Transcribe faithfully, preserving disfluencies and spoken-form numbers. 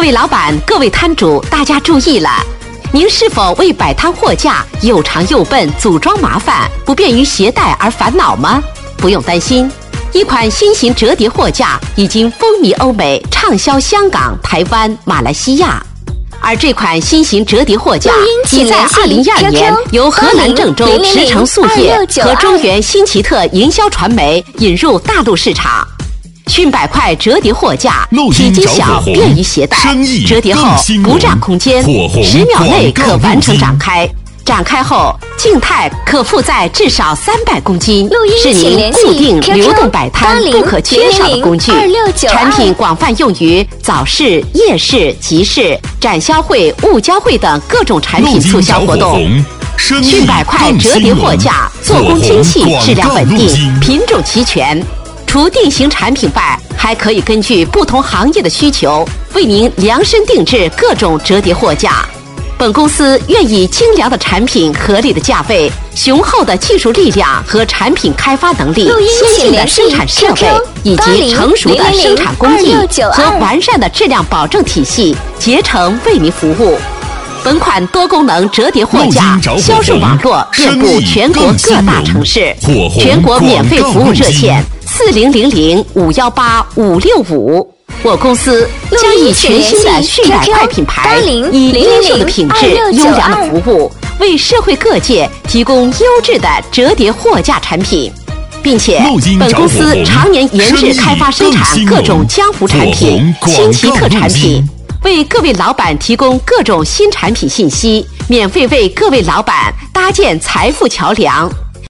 位老板、各位摊主，大家注意了！您是否为摆摊货架又长又笨、组装麻烦、不便于携带而烦恼吗？不用担心，一款新型折叠货架已经风靡欧美，畅销香港、台湾、马来西亚。而这款新型折叠货架已在二零一二年由河南郑州驰骋塑业和中原新奇特营销传媒引入大陆市场。逊百块折叠货架，体积小，便于携带，折叠后不占空间，十秒内可完成展开。展开后，静态可负载至少三百公斤，是您固定流动摆摊不可缺少的工具。产品广泛用于早市、夜市、集市、展销会、物交会等各种产品促销活动。逊百块折叠货架，做工精细，质量稳定，品种齐全。除定型产品外，还可以根据不同行业的需求，为您量身定制各种折叠货架。本公司愿以精良的产品、合理的价位、雄厚的技术力量和产品开发能力、先进的生产设备以及成熟的生产工艺和完善的质量保证体系，竭诚为您服务。本款多功能折叠货架销售网络遍布全国各大城市，全国免费服务热线四零零零五幺八五六五。我公司将以全新的逊百块品牌，以优秀的品质、优良的服务，为社会各界提供优质的折叠货架产品，并且本公司常年研制开发生产各种江湖产品、新奇特产品，为各位老板提供各种新产品信息，免费为各位老板搭建财富桥梁。